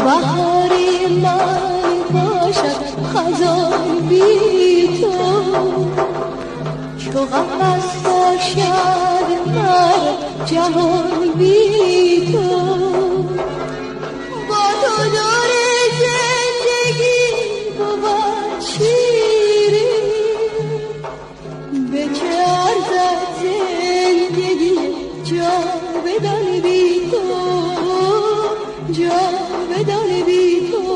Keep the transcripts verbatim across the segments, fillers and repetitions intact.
بهاری من باشد خزان بی تو، چو قفس باشد من جهان بی تو. با تو دور زندگی بود شیرین، به چه ارزد زندگی جاودان بی تو، جاودان بی تو.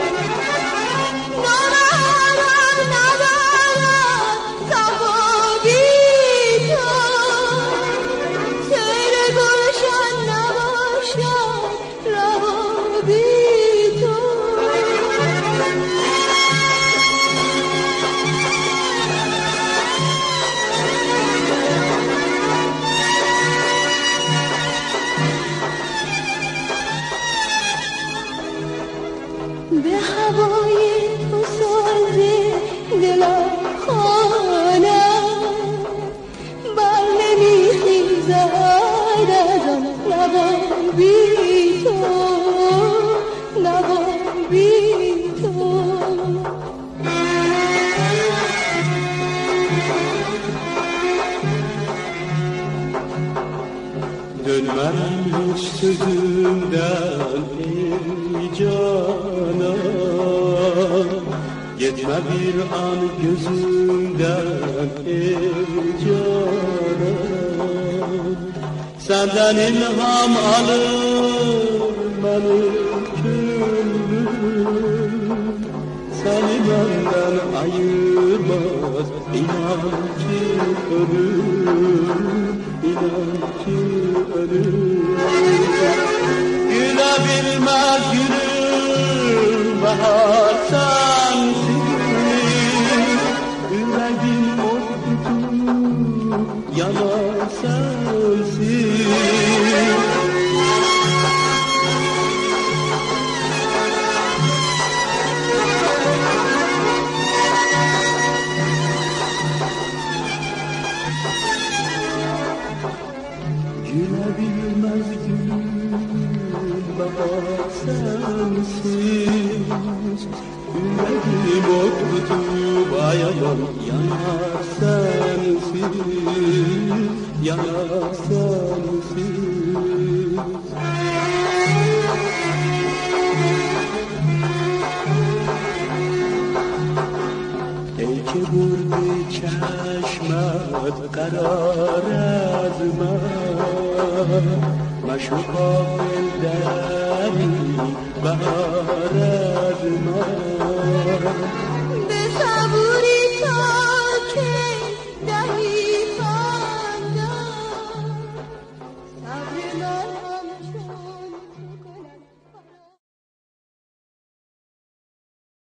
به هوای تو سازه دلم خانم، بر نمیخیزد از آن لبان بی تو، لبان بی تو. Dönmem hiç sözümden ey canan, gitme bir an gözümden ey canan. Senden ilham alır benim gönlüm, seni benden ayırmaz inan ki ölüm, inan ki ölüm. Gülebilmez gülüm bahar sensin, yüreğim ot tutup yanar sensin. Gülebilmez gülüm bahar sensin, yüreğim ok tutup ayadan yanar sensin, yanar sensin. ای که بردی چشمت قرار از من، مشو غافل دری بهار از من.